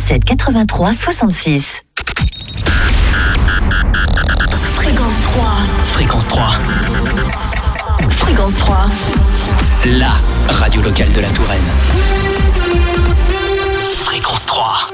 07 83 66. Fréquence 3. Fréquence 3. Fréquence 3. La radio locale de la Touraine. Fréquence 3.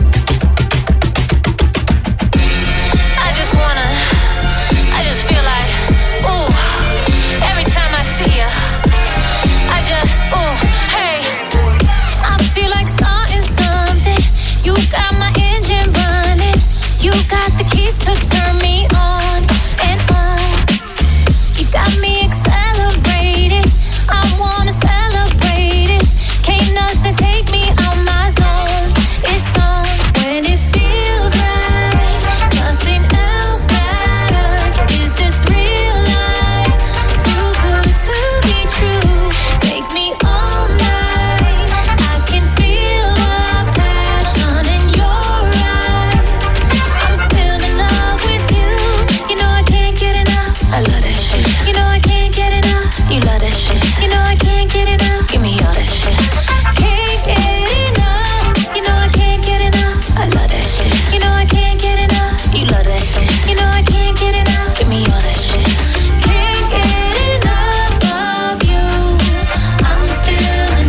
I just feel like, ooh, every time I see ya, I just, ooh, hey, I feel like starting something. You got my engine running. You got the keys to turn me on and on. You got me accelerated. I wanna celebrate it. Can't nothing take me out my zone. It's on when it feels right. Nothing else matters. Is this real life? Too good to be true. Take me all night. I can feel the passion in your eyes. I'm still in love with you. You know I can't get enough. I love that shit. You know I can't get enough. You love that shit. You know I can't get enough. Give me all that shit. Can't get enough. You know I can't get enough. I love that shit. You know I can't get enough. You love that shit. You know I can't get enough. Give me all that shit. Can't get enough of you. I'm still in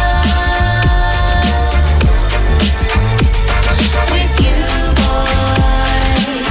love with you, boy.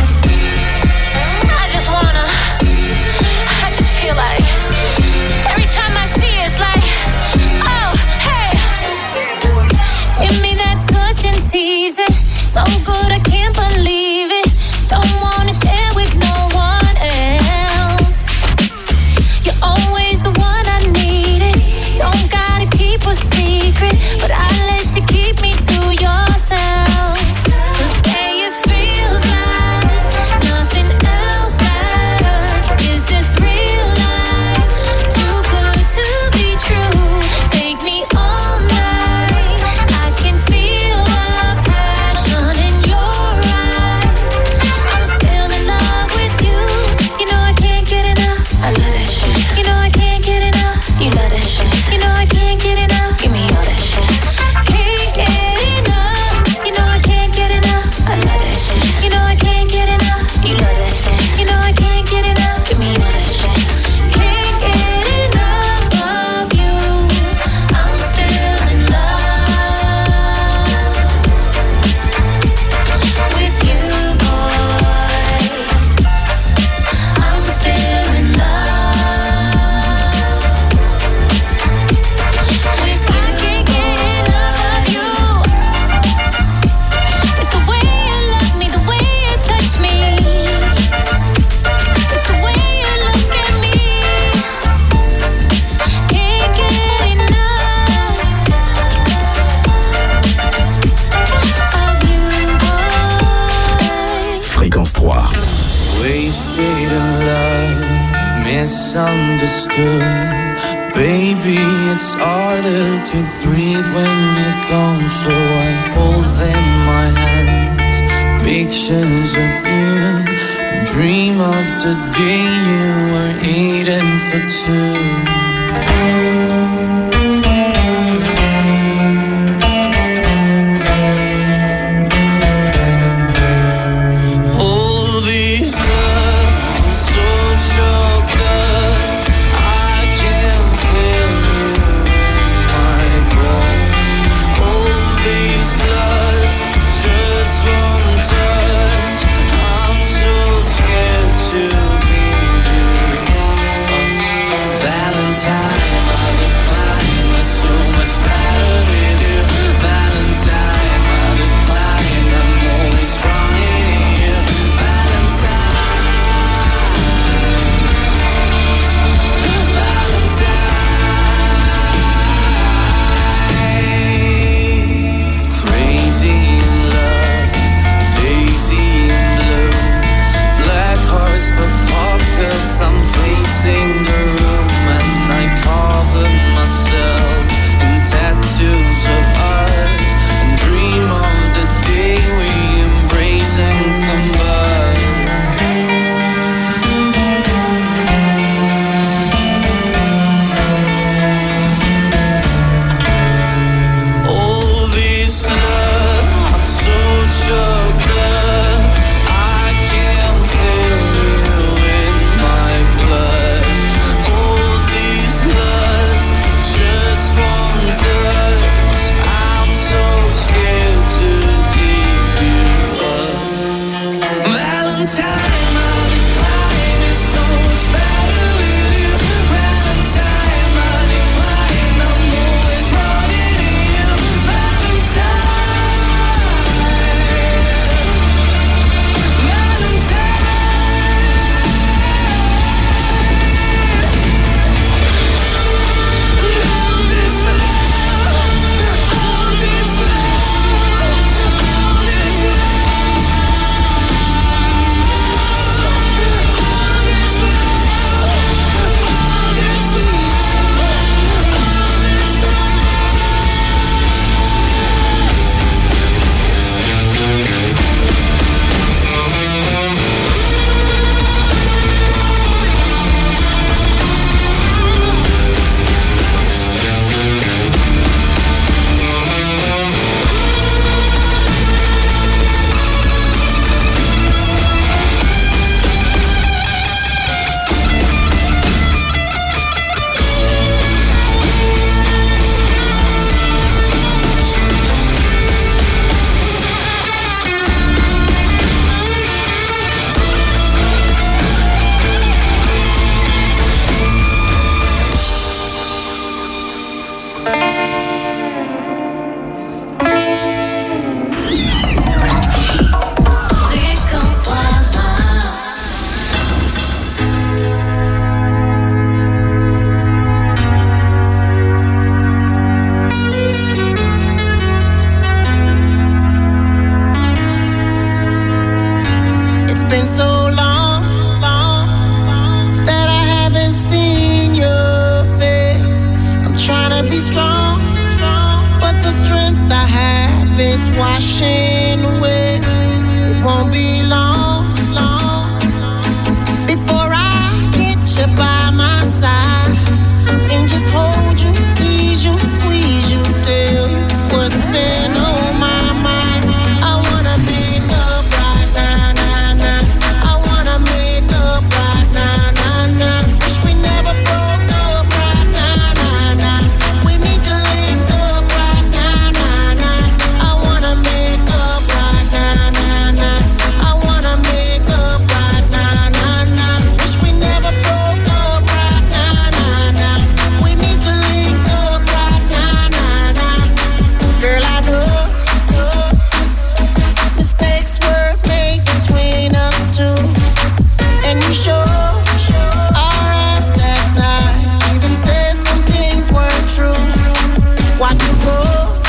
I just feel like every time I see it, it's like, oh, hey. Give me that touch and tease it. So good, I can't believe it. Don't wanna share with no one else. You're always the one I needed. Don't gotta keep a secret, but I let you keep me to yourself. 'Cause yeah, it feels like nothing else matters. Is this real life? Too good to be true. Take me all night. I can feel the passion in your eyes. I'm still in love with you. You know I can't get enough. I love that shit. You know I can't get enough. You love that shit. You know I can't get enough. Give me all that shit. Can't get enough. You know I can't get enough. I love that shit. You know I can't get enough. You love that shit. You know I can't get enough. Give me all that shit. Can't get enough of you. I'm still in love with you, boy. I'm still in love with you. I can't get enough of you. It's the way you love me, the way you touch me. It's the way you look at me. Can't get enough of you, boy. Fréquence 3. Wasted in love, misunderstood. Baby, it's harder to breathe when you're gone. So I hold in my hands pictures of you and dream of the day you were eating for two. All these love, I'm so choked up. I can feel you in my blood. All these lust, just one touch. I'm so scared to leave you. Valentine, I been so long, that I haven't seen your face. I'm trying to be strong, but the strength I have is washing away. It won't be long before I get you by my side and just hold you, tease you, squeeze you till what's been on my mind. I wanna make up right now, nah, nah. I wanna make up right now, nah, nah. Wish we never broke up right now, nah, nah. We need to link up right now, nah, nah. I wanna make up right now, nah, nah. I wanna make up right now, nah, nah. Wish we never broke up right now, nah, nah. We need to link up right now, nah, nah. Girl, I know mistakes were made between us two, and you sure our ass that night. Even said some things weren't true. Watch you go,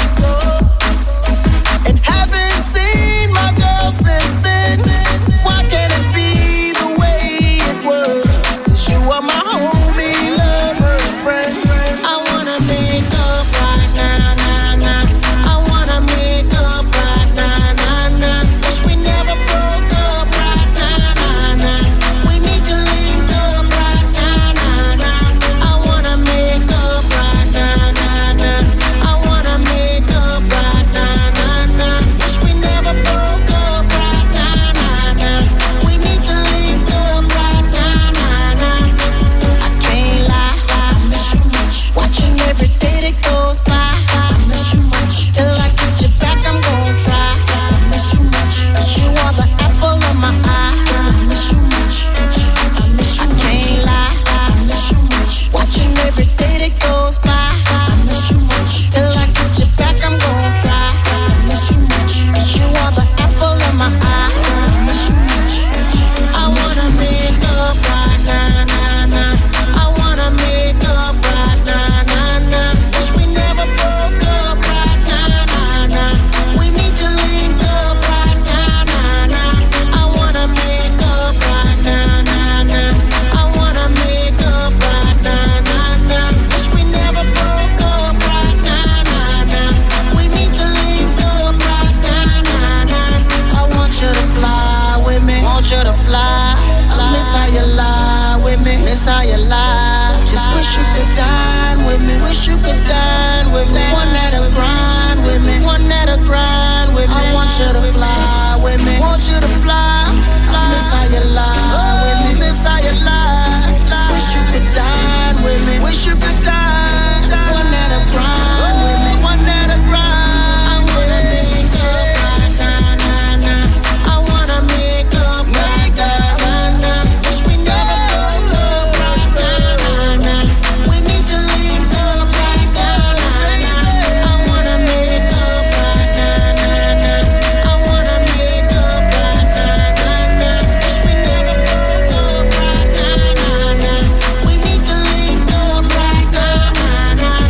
and haven't seen my girl since then. Why can't it be the way it was? 'Cause you are my homie, lover, friend. I wanna make up right now, nah, nah. I wanna make up right now, nah, nah. Wish we never broke up right now, nah, nah. We need to link up right now, nah, nah. I wanna make up right now, nah, nah. I wanna make up right now, nah, nah. Wish we never broke up right now, nah, nah. We need to link up right now, nah, nah. I can't lie, I miss you much. Watching every day that goes by, I miss you much. Till I get you back, I'm gon' try. I miss you much. 'Cause you are the apple of my eye. I miss you much. I miss you. I can't lie, I miss you much. Watching every day that goes by, I miss you much. Till I get you back, I'm gon' try. I miss you much. 'Cause you are the apple of my eye. I miss you much. I wanna make up right now, nah, nah. I wanna make up right now, nah, nah. Wish we never broke up right now, nah, nah. We need to link up right now, nah, nah. I wanna make up right now, nah, nah. I wanna make up right now, nah, nah. Wish we never broke up right now, nah, nah. We need to link up right now, nah, nah. I want you to fly with me, want you to fly. Miss how you lie with me, miss how you lie. Just wish you could dine with me, wish you could dine with me. One that'll grind with me, one that'll grind with me. I want you to fly with me, want you to fly. Miss how you lie with me, miss how you lie. Just wish you could dine with me, wish you could dine. One that'll grind with me, one that'll grind. I wanna make up right now, nah, nah. I wanna make up right now, nah, nah. Wish we never broke up right now, nah, nah. We need to link up right now, nah, nah. I wanna make up right now, nah, nah. I wanna make up right now, nah, nah. Wish we never broke up right now, nah, nah. We need to link up right now, nah, nah.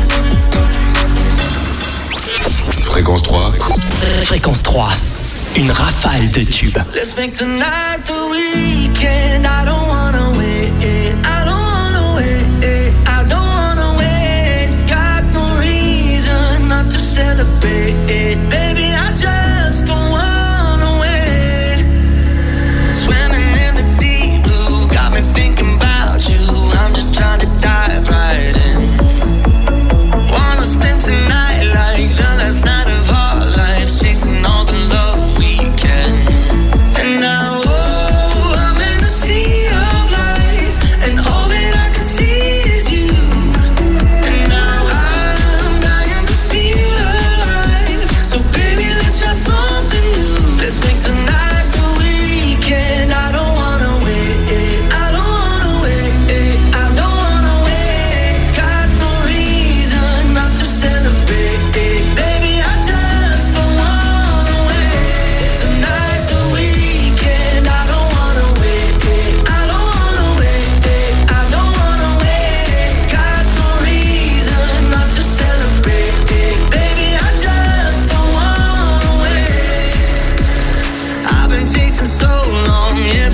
Fréquence 3. Fréquence 3. Une rafale de tubes. Let's make tonight the weekend. I don't wanna wait. I don't wanna wait. I don't wanna wait. Got no reason not to celebrate. Baby, I just don't wanna wait. Swimming in the deep blue, got me thinking about you. I'm just trying to dive right in. Wanna spend tonight like the last night of our lives, chasing all the love we can. And now, oh, I'm in a sea of lights, and all that I can see is you. And now I'm dying to feel alive. So baby, let's try something new. Let's make tonight the weekend. I don't wanna wait. I don't wanna wait. I don't wanna wait. Got no reason not to celebrate. Baby, I just don't wanna wait. Tonight's the weekend. I don't wanna wait. I don't wanna wait. I don't wanna wait. Got no reason not to celebrate. Baby, I just don't wanna wait. I've been chasing so long, yeah.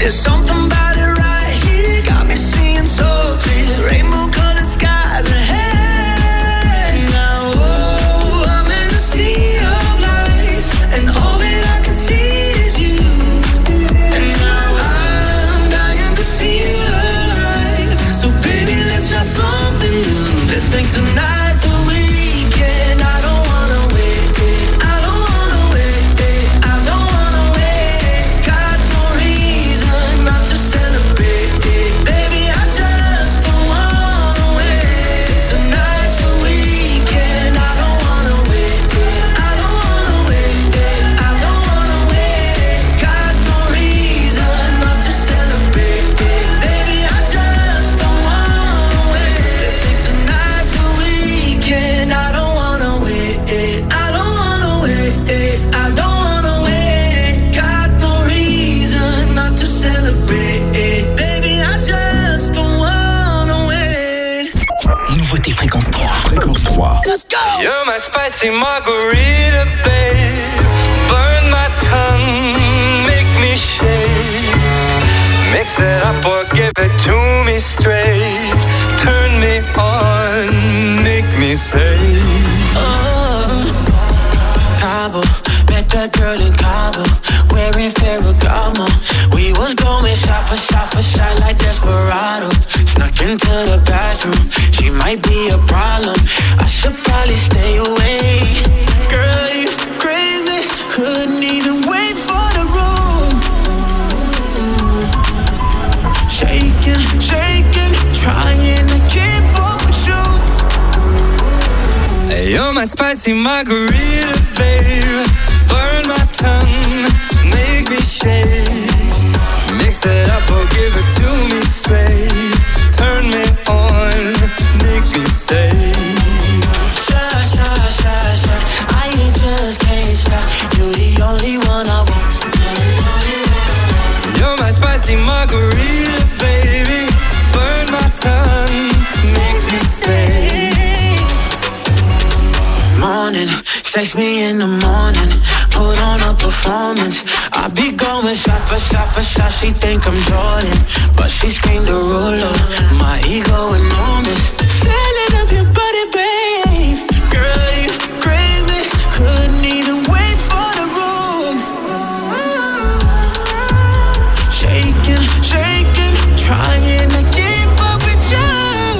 There's something about it right here, got me seeing so clear. Rainbow colored skies ahead. Now, oh, I'm in a sea of lights, and all that I can see is you. And now I'm dying to feel alive. So baby, let's try something new. Let's make tonight the weekend. I don't wanna wait. I don't wanna wait. I don't wanna wait. Got no reason not to celebrate. Baby, I just don't wanna wait. Tonight's the weekend. I don't wanna wait. I don't wanna wait. I don't wanna wait. Got no reason not to celebrate. Baby, I just don't wanna wait. Let's make tonight the weekend. I don't wanna wait. I don't wanna wait. I don't wanna wait. Got no reason not to celebrate. Baby, I just don't wanna wait. Nouveauté fréquence 3. Fréquence 3. Let's go! You're my spicy margarita, babe. Burn my tongue, make me shake. Mix it up or give it to me straight. Turn me on, make me say. Cabo, met that girl in Cabo, wearing Ferragamo. We was going shot for shot for shot like Desperado. Snuck into the bathroom, she might be a problem. I should probably stay away. Girl, you crazy, couldn't even wait for the room. Shaking, shaking, trying to keep up with you. Hey, you're my spicy margarita, babe. Burn my tongue, make me shake. Mix it up or give it to me straight. Turn me on, make me say. Shy, shy, shy, shy, I just can't stop. You're the only one I want. You're my spicy margarita, baby. Burn my tongue, make me say. Morning, text me in the morning, put on a performance. I be going shot for shot for shot. She think I'm Jordan, but she screamed the ruler. My ego enormous. Feeling of your body, babe. Girl, you crazy, couldn't even wait for the room. Shaking, shaking, trying to keep up with you.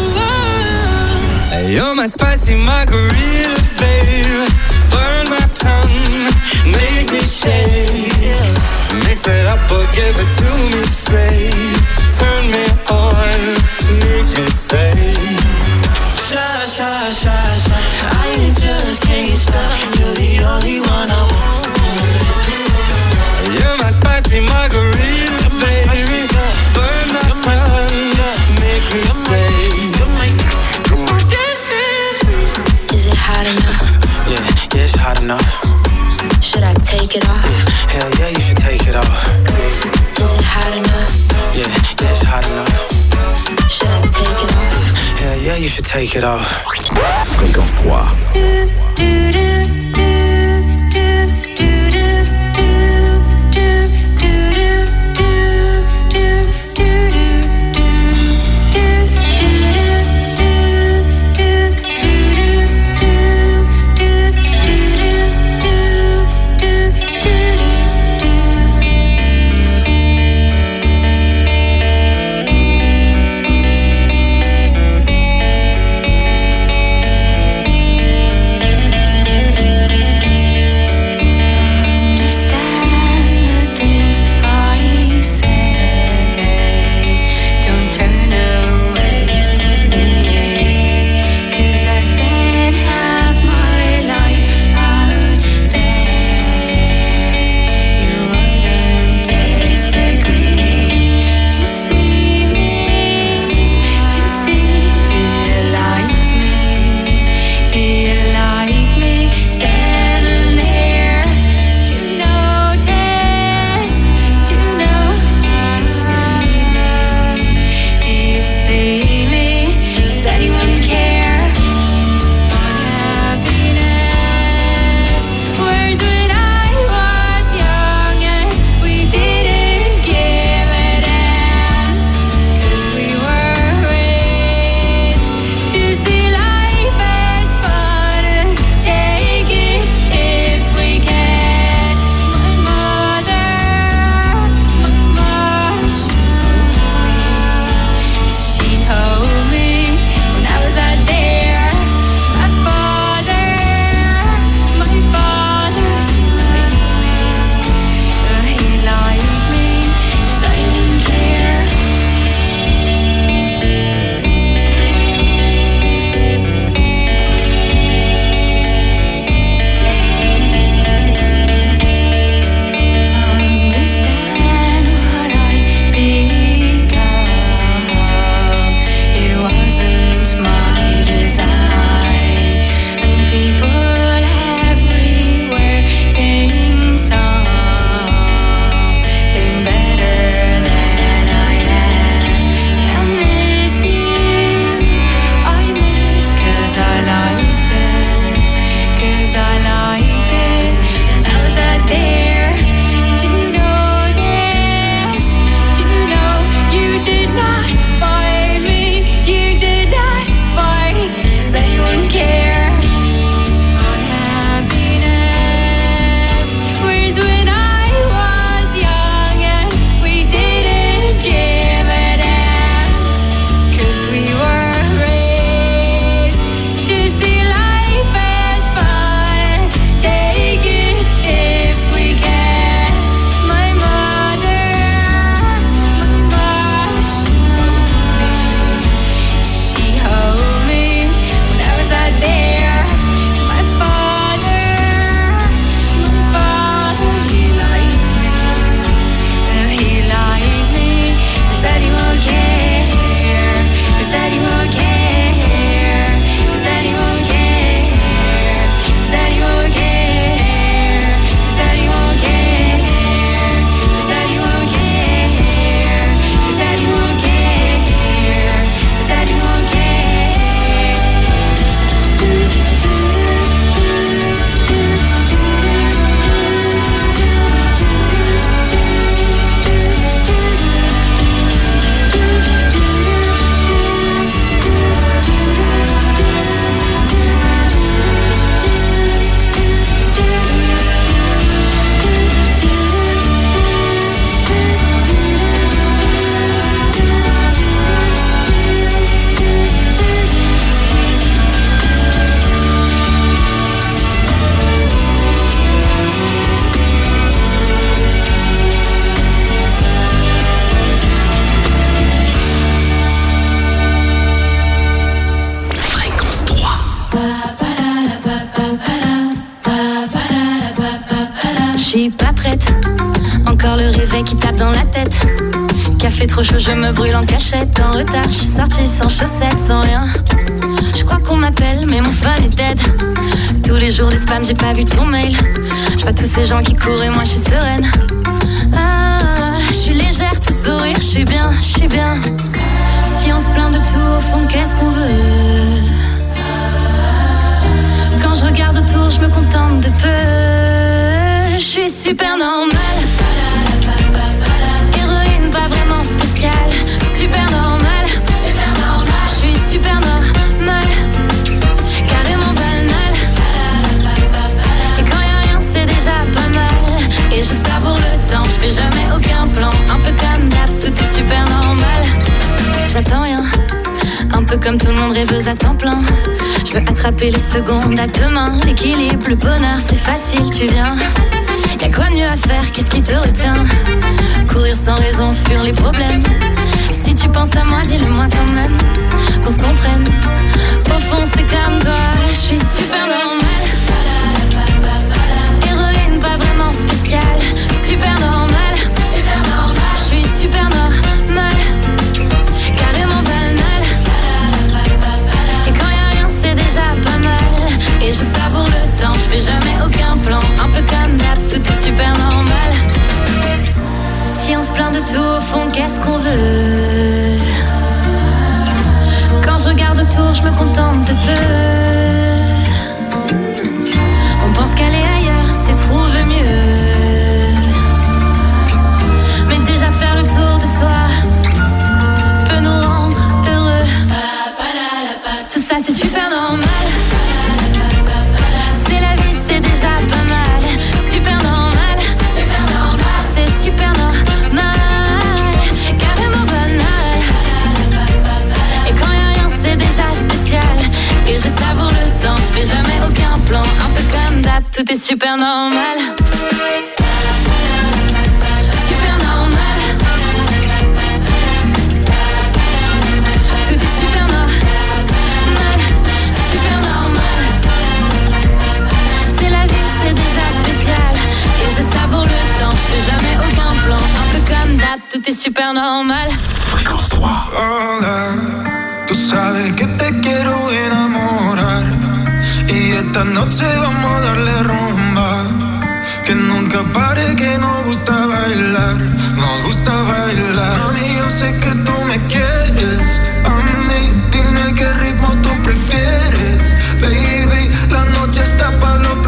Hey, you're my spicy margarita, babe. Burn my tongue, make me shake. Mix it up or give it to me straight. Turn me on, make me say. Shy, shy, shy, shy, I just can't stop. You're the only one I want. You're my spicy margarita, baby. Burn my tongue, make me say. Is it hot enough? Yeah, it's hot enough. Should I take it off? Hell yeah, you should take it off. Is it hot enough? Yeah, it's hot enough. Should I take it off? Hell yeah, you should take it off. Fréquence 3. 'cause I liked it. And I was out there. Do you know, yes? Do you know you did not find me? You did not find. Said you wouldn't care. Unhappiness was when I was young and we didn't give a damn. 'Cause we were raised to see life as fun and take it if we can. My mother, she held me when I was out there. My father, he liked me. He liked me. Said he won't care. Said he won't care. Said he won't care. Said he won't care. Said he won't care. Said he won't care. Said he won't care. Said he won't Fréquence 3. Je suis pas prête, encore le réveil qui tape dans la tête. Café trop chaud, je me brûle en cachette. En retard, je suis sortie sans chaussettes, sans rien. Je crois qu'on m'appelle, mais mon phone est dead. Tous les jours des spams, j'ai pas vu ton mail. Je vois tous ces gens qui courent et moi je suis sereine. Ah, je suis légère, tout sourire, je suis bien, je suis bien. Si on se plaint de tout, au fond, qu'est-ce qu'on veut? Quand je regarde autour, je me contente de peu. Je suis super normale. Héroïne pas vraiment spéciale. Super normale. Je suis super normale. Carrément banale. Et quand y'a rien, c'est déjà pas mal. Et je savoure le temps, je fais jamais aucun plan. Un peu comme d'hab, tout est super normal. J'attends rien. Un peu comme tout le monde rêveuse à temps plein. Je veux attraper les secondes à deux mains. L'équilibre, le bonheur, c'est facile, tu viens. Y'a quoi de mieux à faire, qu'est-ce qui te retient? Courir sans raison, fuir les problèmes. Si tu penses à moi, dis-le-moi quand même. Qu'on se comprenne. Au fond, c'est comme toi, je suis super normale. Héroïne pas vraiment spéciale. Super normale. Je suis super normale. Carrément banale. Et quand y'a rien, c'est déjà pas mal. Et je savoure le temps, je fais jamais aucun plan. Un peu comme d'hab, tout est super normal. Si on se plaint de tout, au fond, qu'est-ce qu'on veut? Quand je regarde autour, je me contente de peu. On pense qu'aller ailleurs, c'est trouver mieux. Mais déjà faire le tour de soi peut nous rendre heureux. Tout ça, c'est super normal. C'est la vie, c'est déjà pas mal. Super normal. C'est super normal. Carrément banal. Et quand y'a rien, c'est déjà spécial. Et je savoure le temps, je fais jamais aucun plan. Un peu comme d'hab, tout est super normal. Super normal. Tout est super normal. Super normal. C'est la vie, c'est déjà spécial. Et je savoure le temps, je fais jamais aucun plan. Un peu comme d'hab, tout est super normal. Fréquence 3. Hola, tú sabes que te quiero enamorar. Y esta noche vamos a darle rumba. Que nunca pare, que nos gusta bailar. Nos gusta bailar. Mami, yo sé que tú me quieres. A mí, dime qué ritmo tú prefieres. Baby, la noche está pa' los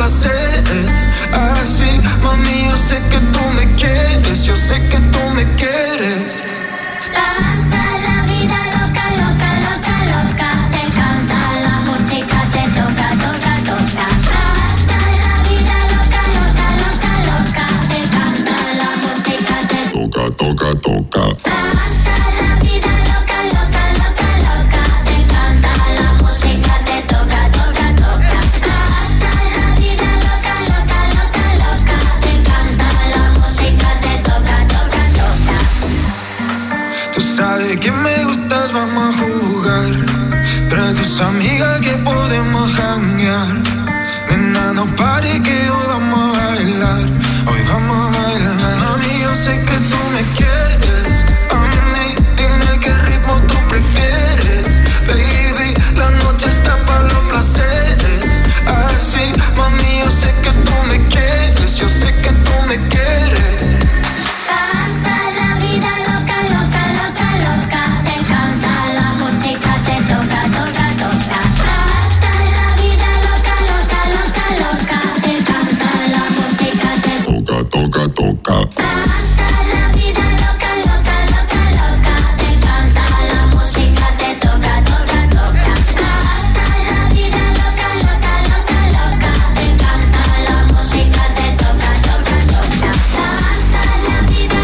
toca, toca. Hasta la vida loca, loca, loca, loca. Te encanta la música, te toca, toca, toca. Hasta la vida loca, loca, loca, loca. Te encanta la música, te toca, toca, toca. Tú sabes que me gustas, vamos a jugar. Trae tus amigas que podemos janguear. Nena, no pare que hoy vamos a bailar. Hoy vamos a bailar. Mami, yo sé que tú me quieres. A mí, dime qué ritmo tú prefieres. Baby, la noche está para los placeres. Así, mami, yo sé que tú me quieres. Yo sé que tú me quieres. Hasta la vida loca, loca, loca, loca. Te encanta la música, te toca, toca, toca. Hasta la vida loca, loca, loca, loca. Te encanta la música, te toca, toca, toca. Hasta la vida loca, loca, loca, loca. Te encanta la música, te toca, toca, toca. Hasta la vida loca, loca, loca, loca. Te encanta la música, te toca, toca, toca. Hasta la vida,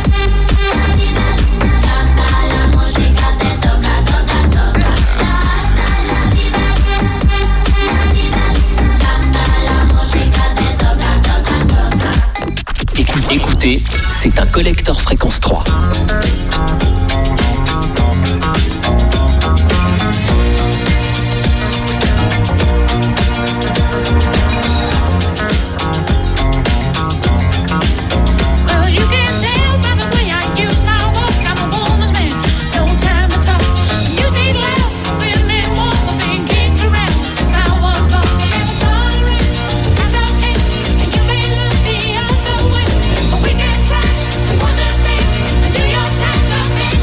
canta la música, te toca, toca, toca. Hasta la vida, canta la música, te toca, toca, toca. Écoutez, c'est un collector fréquence 3. Well, you can tell by the way I use my walk, I'm a woman's man, no time to talk. Music loud, women walk, being kicked around since I was born. Never tolerate, that's okay, and you may look the other way, but we can try to understand and do your time for me.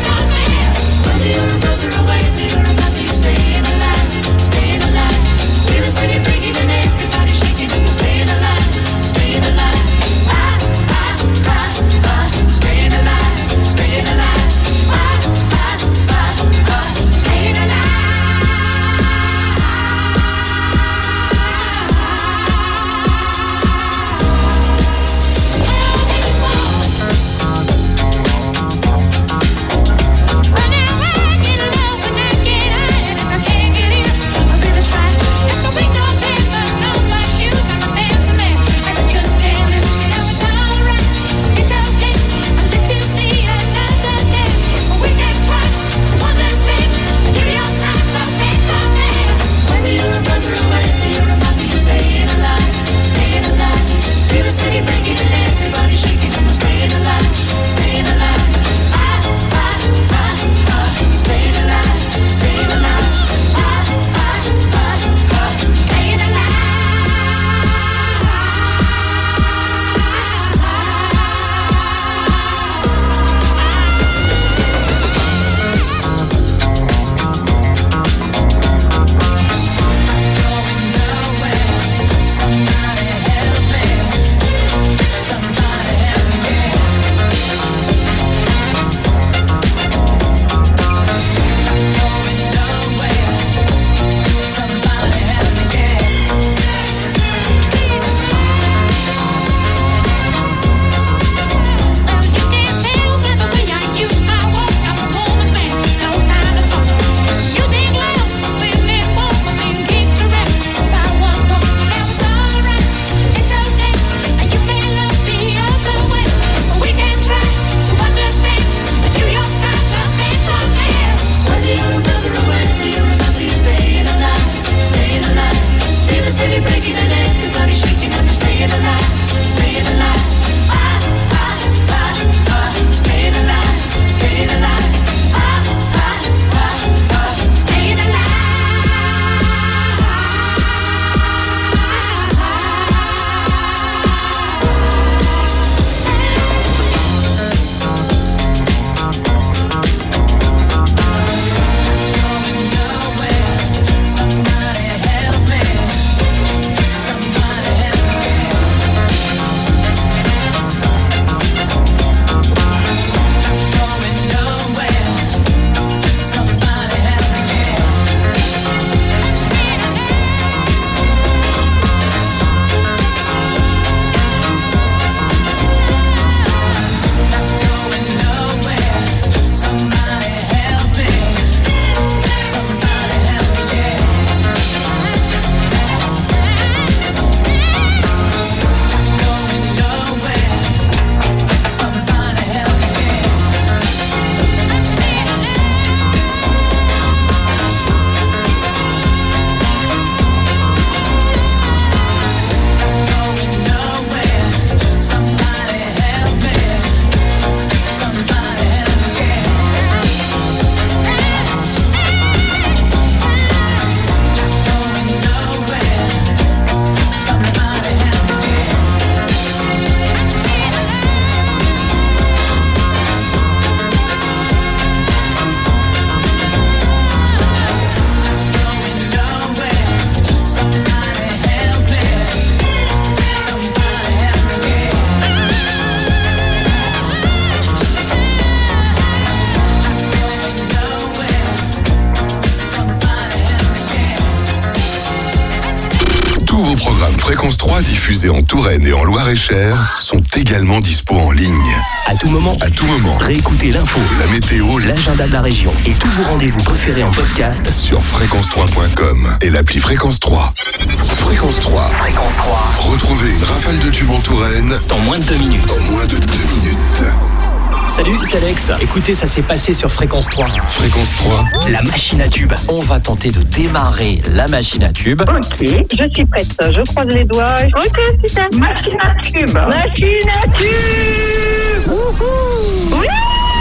vos programmes Fréquence 3 diffusés en Touraine et en Loir-et-Cher sont également dispo en ligne. À tout moment. Réécoutez l'info, la météo, l'agenda de la région et tous vos rendez-vous préférés en podcast sur fréquence3.com et l'appli Fréquence 3. Fréquence 3. Retrouvez une rafale de tubes en Touraine dans moins de 2 minutes. Salut, c'est Alex. Écoutez, ça s'est passé sur Fréquence 3. Fréquence 3. La machine à tubes. On va tenter de démarrer la machine à tubes. Ok, je suis prête. Je croise les doigts. Ok, super. Machine à tubes. Machine à tubes. Wouhou. Oui.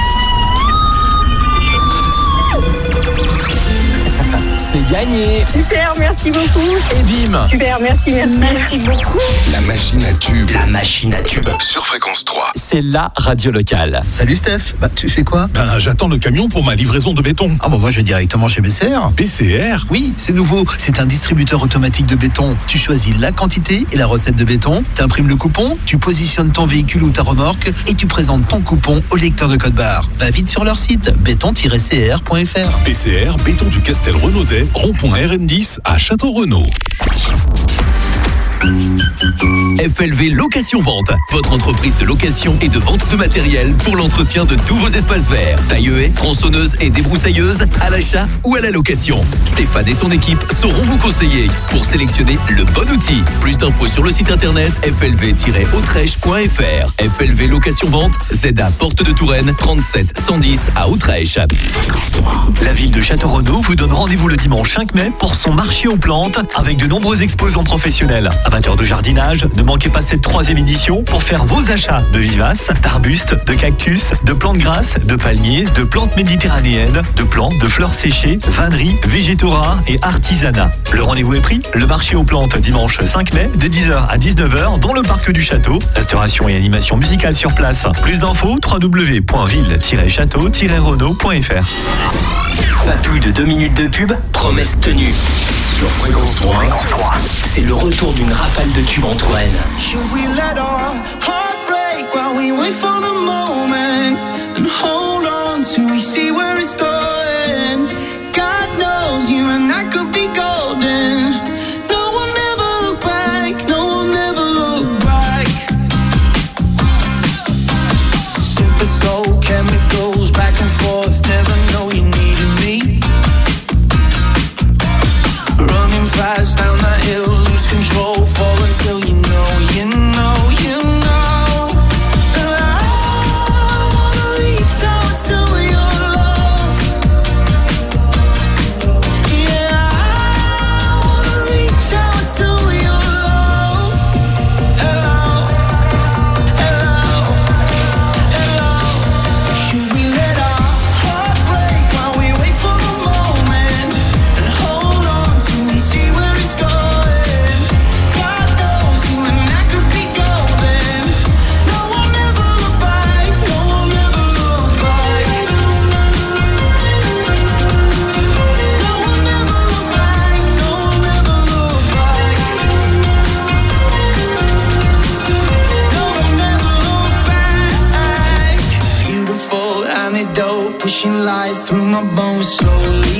C'est gagné. Super, merci beaucoup. Et bim. Super, merci beaucoup. La machine à tubes. La machine à tubes. Sur Fréquence 3. C'est la radio locale. Salut Steph, tu fais quoi? J'attends le camion pour ma livraison de béton. Ah bon, moi je vais directement chez BCR. BCR? Oui, c'est nouveau, c'est un distributeur automatique de béton. Tu choisis la quantité et la recette de béton, t'imprimes le coupon, tu positionnes ton véhicule ou ta remorque et tu présentes ton coupon au lecteur de code barre. Va vite sur leur site, béton-cr.fr. BCR, béton du Castel Renaudet, rond-point RN10 à Château-Renaud. FLV Location Vente, votre entreprise de location et de vente de matériel pour l'entretien de tous vos espaces verts. Taille-haie, tronçonneuse et débroussailleuse, à l'achat ou à la location. Stéphane et son équipe sauront vous conseiller pour sélectionner le bon outil. Plus d'infos sur le site internet flv-autrèche.fr. FLV Location Vente, ZA Porte de Touraine, 37 110 à Autrèche. La ville de Château-Renaud vous donne rendez-vous le dimanche 5 mai pour son marché aux plantes avec de nombreux exposants professionnels. Amateurs de jardinage, ne manquez pas cette 3e édition pour faire vos achats de vivaces, d'arbustes, de cactus, de plantes grasses, de palmiers, de plantes méditerranéennes, de plantes, de fleurs séchées, vanneries, végétaux rares et artisanat. Le rendez-vous est pris, le marché aux plantes dimanche 5 mai de 10h à 19h dans le parc du château. Restauration et animation musicale sur place. Plus d'infos www.ville-château-renaud.fr. Pas plus de 2 minutes de pub, promesse tenue. Sur Fréquence 3. C'est le retour d'une rafale de tubes en Touraine. Should we let our heart break while we wait for the moment and hold on till we see where it's going? God knows you and I could be golden. No one ever look back, no one ever look back. Super soul chemicals back and forth, never know you needed me. Running fast down that hill, lose control, fall until you know. And I wanna reach out to your love. Yeah, I wanna reach out to your love. Hello, hello, hello. Should we let our heart break while we wait for the moment and hold on till we see where it's going? God knows you and I could be golden. No one ever look back, no one ever look back. No one ever look back, no one ever look back. No one ever look back. Beautiful antidote, pushing life through my bones slowly.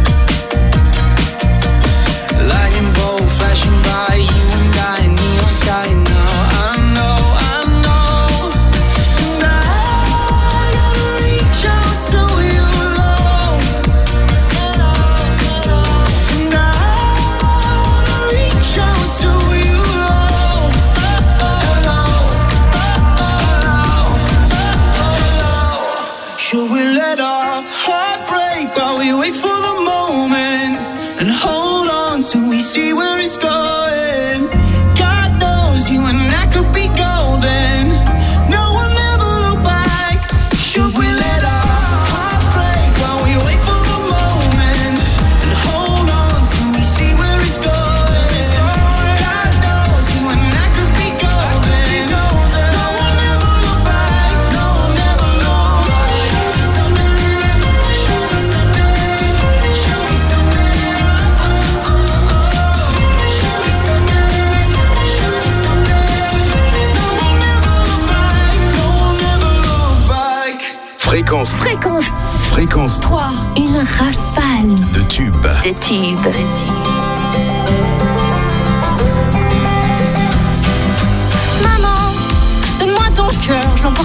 Lightning bolt flashing by, you and I, neon sky now. I know. And I gotta reach out to your love. And I wanna reach out to your love. Hello. Should we let our heart break while we wait for the moment and hold on till we see where it's going? God knows you and I could be golden. No one ever look back. Should we let our heart break while we wait for the moment and hold on till we see where it's going? God knows you and I could be golden. No one ever look back. No one ever look back. Show me something. Show me something. Show me something. Show me something. No one ever look back. No one ever look back. Fréquence 3. Une rafale de tubes. de tubes.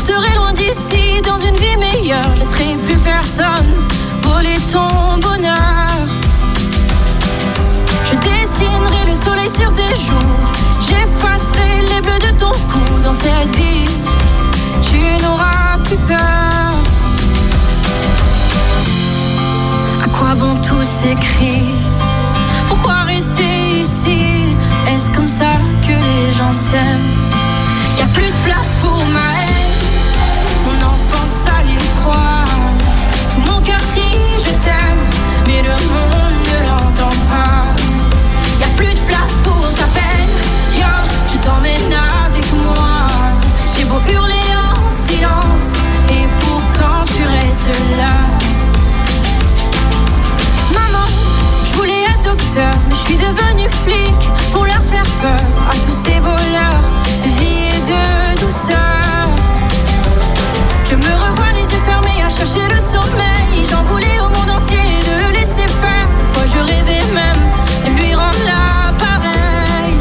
t'emporterai loin d'ici. Dans une vie meilleure, je laisserai plus personne voler ton bonheur. Je dessinerai le soleil sur tes joues, j'effacerai les bleus de ton cou. Dans cette vie, tu n'auras plus peur. À quoi bon tous ces cris? Pourquoi rester ici? Est-ce comme ça que les gens s'aiment? Y'a plus de place pour ma haine, mon enfance à l'étroit. Tout mon cœur crie je t'aime, mais le monde ne l'entend pas. Y'a plus de place pour ta peine, yo, je t'emmène avec moi. J'ai beau hurler en silence, et pourtant tu restes là. Maman, je voulais être docteur, mais je suis devenue flic pour leur faire peur à tous ces voleurs de vie et de douceur. Je me revois les yeux fermés à chercher le sommeil. J'en voulais au monde entier de le laisser faire. Moi je rêvais même de lui rendre l'appareil.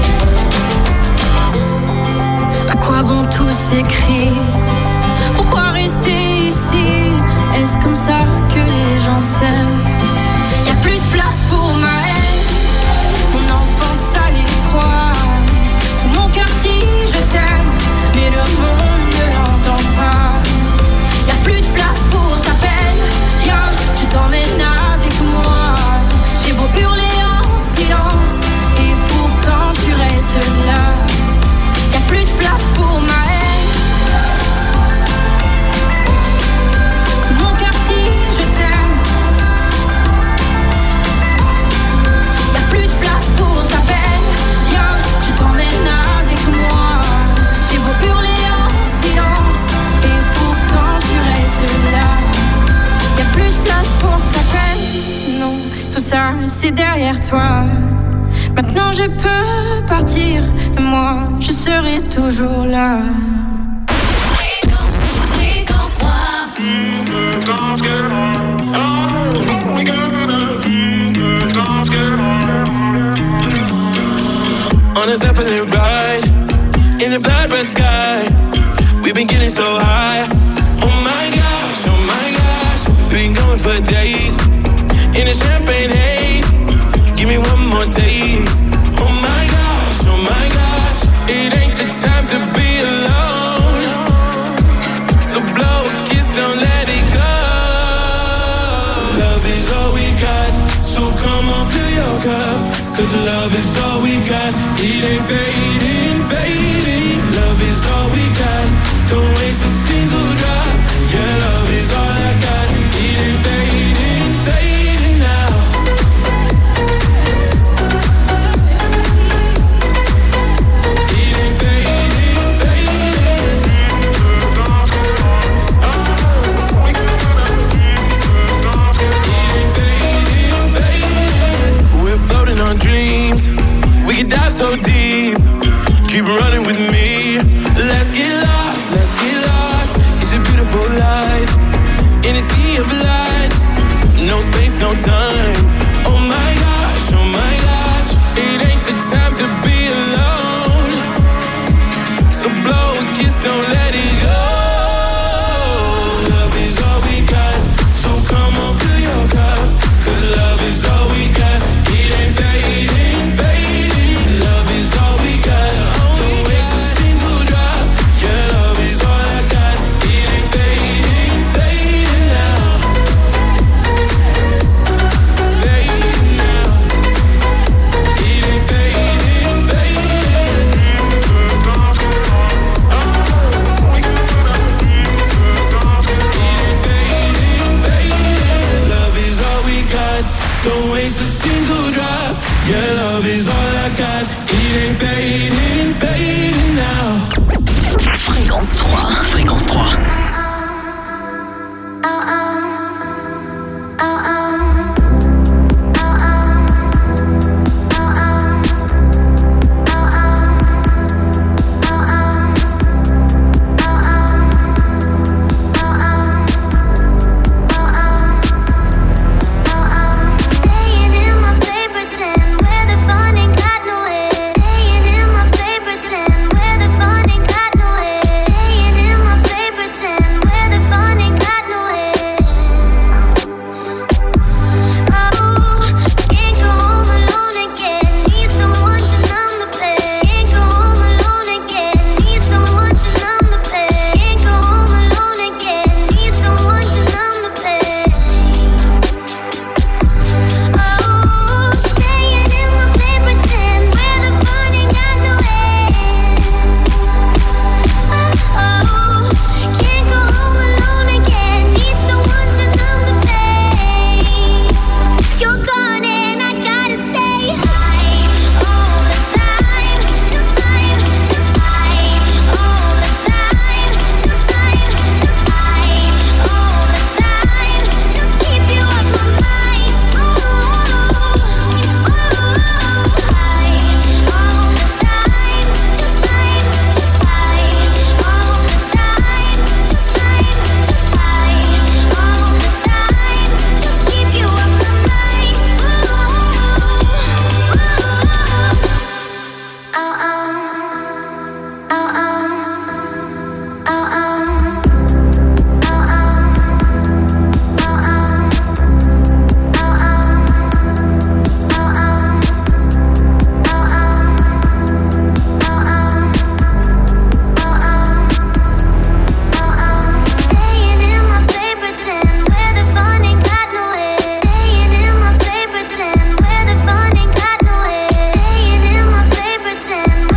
À quoi bon tous ces cris? Pourquoi rester ici? Est-ce comme ça que les gens s'aiment? Y'a plus de place pour ma haine, mon enfance à l'étroit. Tout mon cœur crie je t'aime, mais le monde ne l'entend pas. Y'a plus de place pour ta peine, yo, je t'emmène avec moi. J'ai beau hurler en silence, et pourtant tu restes là. Y'a plus de place pour ma haine, tout mon cœur crie je t'aime. Y'a plus de place pour ta peine, yo, je t'emmène avec moi. J'ai beau hurler en silence, et pourtant tu restes là. Y'a plus de place pour ta peine, non, tout ça c'est derrière toi. Maintenant je peux partir, et moi je serai toujours là. On a zeppelin ride, in a blood red sky. We've been getting so high. Oh my gosh, we've been going for days. In a champagne haze, give me one more taste. Oh my gosh, it ain't the time to be alone. So blow a kiss, don't let it go. Love is all we got, so come on, fill your cup. Cause love is all we got, it ain't fading, fading. Love is all we got, don't waste a single drop. Yeah, love is all I got, it ain't fading, fading now. It ain't fading, fading. It ain't fading, fading. We're floating on dreams, we can dive so deep. Keep running with me. Let's get lost, let's get lost. It's a beautiful life in a sea of lights. No space, no time. Oh my gosh, it ain't the time to be alone. So blow a kiss, don't let it go. Love is all we got, so come on, fill your cup. Cause love is all we got, it ain't fading, fading. Love is all we got, don't waste a single drop. Yeah, love is all I got, it ain't fading, fading now. Fading now. It ain't fading, fading. It ain't fading, fading. Love is all we got, don't waste a single drop. Yeah, love is all I got, it ain't fading, fading now. Fréquence 3. Fréquence 3. Staying in my paper tin where the fun ain't got no end. Staying in my paper tin where the fun ain't got no end. Staying in my paper Pretend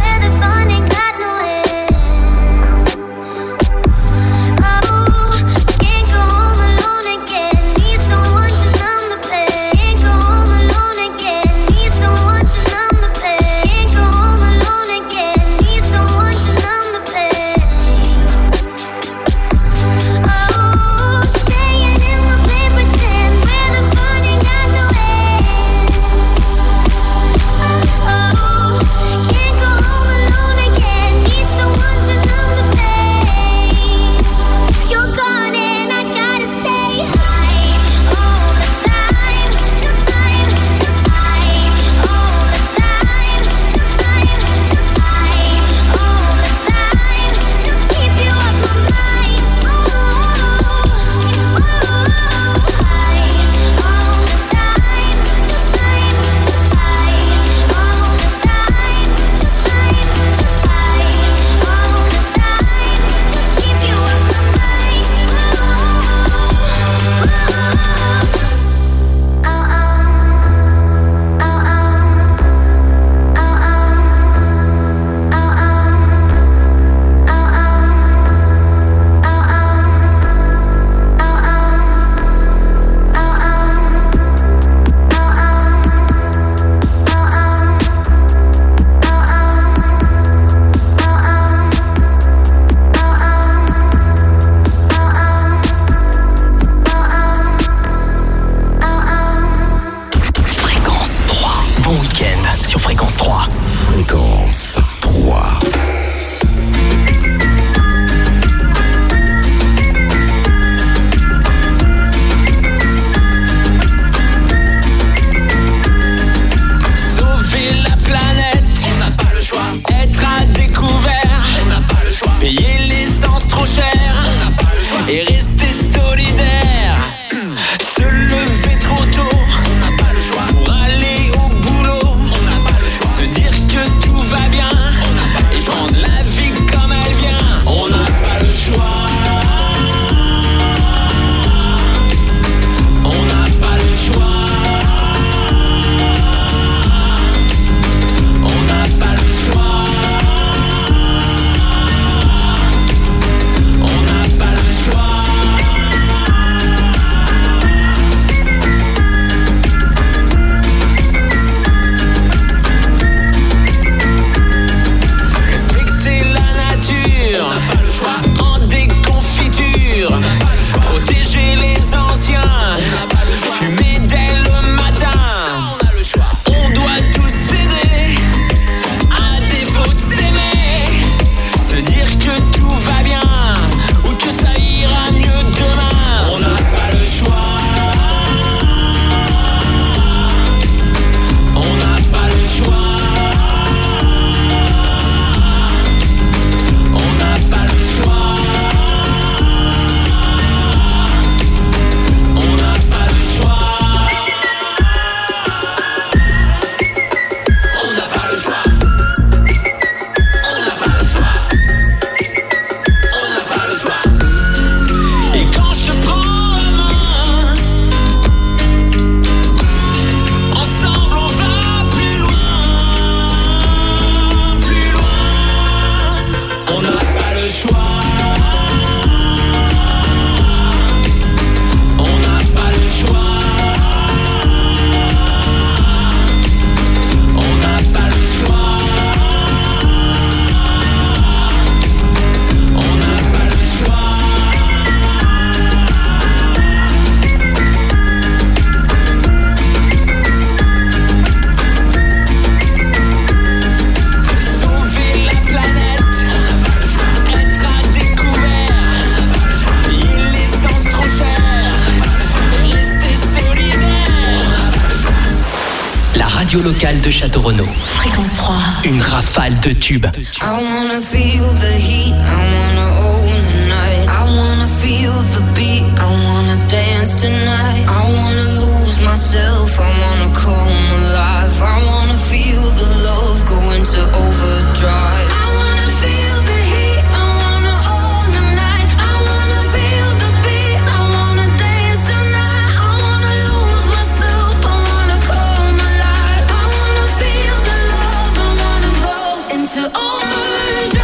radio locale de Château-Renaud. Fréquence 3. Une rafale de tubes. I wanna feel the heat, I wanna own the night. I wanna feel the beat, I wanna dance tonight. I wanna lose myself, I wanna come alive. I wanna feel the love go into overdrive. I wanna feel the heat, I wanna own the night. I wanna feel the beat, I wanna dance tonight. I wanna lose myself, I wanna come alive. I wanna feel the love, I wanna go into overdrive.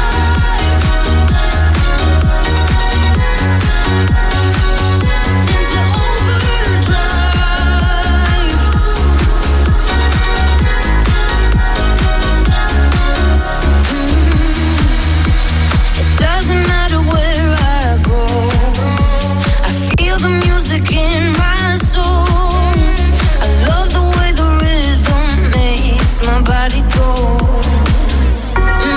In my soul, I love the way the rhythm makes my body go.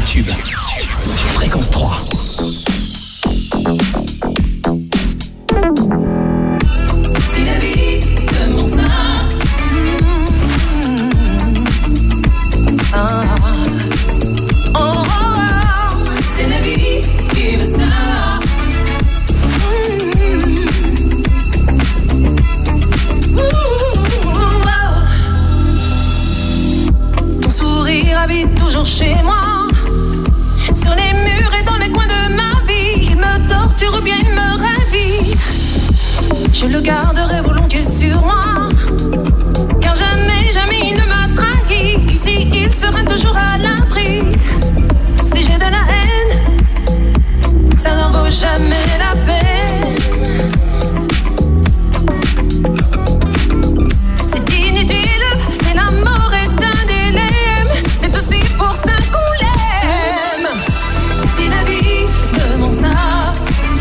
tube. Fréquence 3. C'est la vie de mon sein. C'est la vie qui veut ça. Ton sourire habite toujours chez moi. Sur les murs et dans les coins de ma vie. Il me torture ou bien il me ravit. Je le garderai volontiers sur moi. Car jamais, jamais il ne m'a trahi. Ici il sera toujours à l'abri. Si j'ai de la haine, ça n'en vaut jamais la peine. C'est inutile, c'est l'amour est un dilemme. C'est aussi pour ça qu'on l'aime. C'est la vie de mon ça.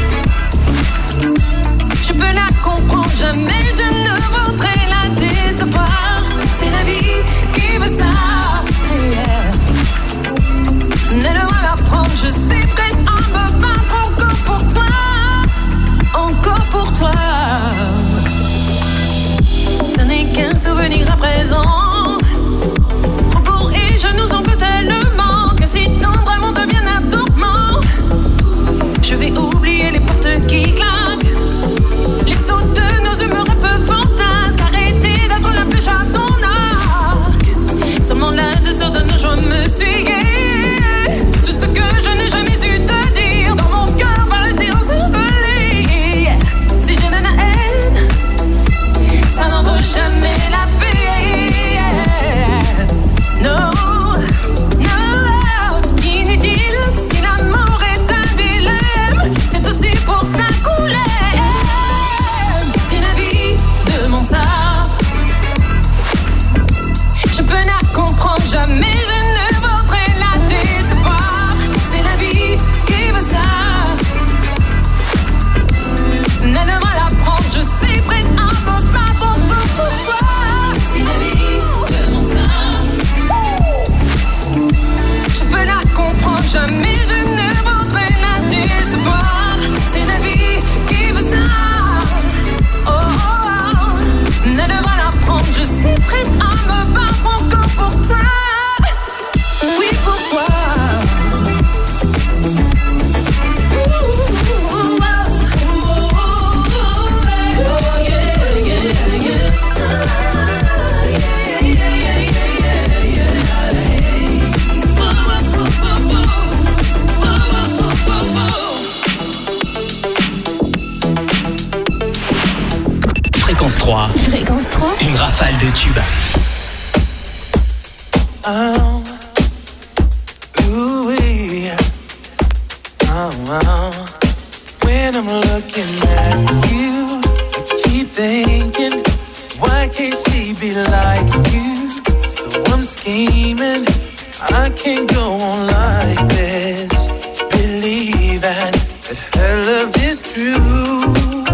Je peux la comprendre, jamais je ne voudrais la décevoir. C'est la vie qui veut ça. Laisse-moi la prendre, je suis prête à me battre encore pour toi. Encore pour toi. Ce n'est qu'un souvenir à présent. Trop pour et je nous en veux tellement que si tendre amour devient un tourment, je vais oublier les portes qui claquent, les sauts de nos humeurs un peu fantasques. Arrêtez d'être la flèche à ton arc. Seulement la douceur de nos joies me suit. Tout ce que je n'ai jamais eu te dire dans mon cœur par le silence envolé. Si j'ai de la haine, ça n'en vaut jamais la peine. No, no, c'est inutile. Si l'amour est un dilemme, c'est aussi pour ça qu'on l'aime. C'est la vie de mon ça. Je peux la comprendre, jamais je ne voudrais la décevoir. C'est la vie qui veut ça. Laisse-moi la prendre, je suis prête à me battre encore pour toi. C'est la vie de mon sein. Je peux la comprendre, jamais je ne voudrais la décevoir. C'est la vie qui veut ça. Oh, oh, oh. Laisse-moi la prendre, je suis prête à me battre encore pour toi. Oui, pour toi. Fréquence 3. Fréquence 3. Une rafale de tubes. Oh, ooh-wee. Oh, oh. When I'm looking at you, I keep thinking, why can't she be like you? So I'm scheming, I can't go on like this. Believing that her love is true.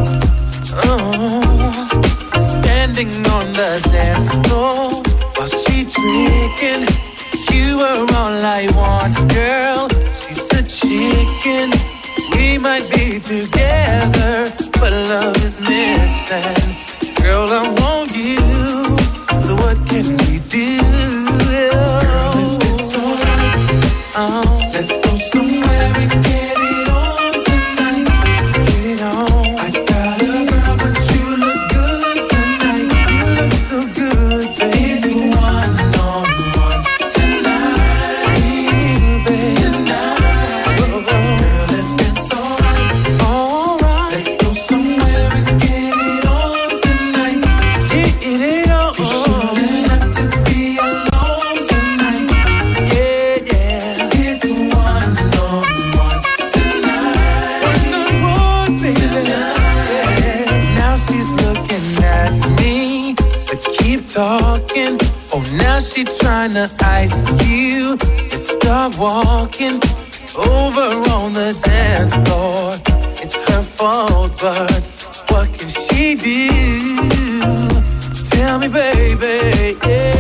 Oh, standing on the dance floor while she drinking. You are all I want, girl. She's a chicken. We might be together, but love is missing. Girl, I want you. So what can we do? Girl, if it's alright, let's go somewhere and get it on tonight. Get it on. I got a girl, but you look good tonight. You look so good, baby. It's one-on-one tonight, baby. Tonight, girl, if it's alright, let's go somewhere and get it on tonight. Get it on. You shouldn't have to be alone tonight. Yeah, yeah. It's one-on-one tonight. One-on-one, baby. Yeah. Now she's looking at me, but keep talking. Oh, now she tryna ice you. Let's start walking over on the dance floor. It's her fault, but what can she do? Tell me, baby, yeah.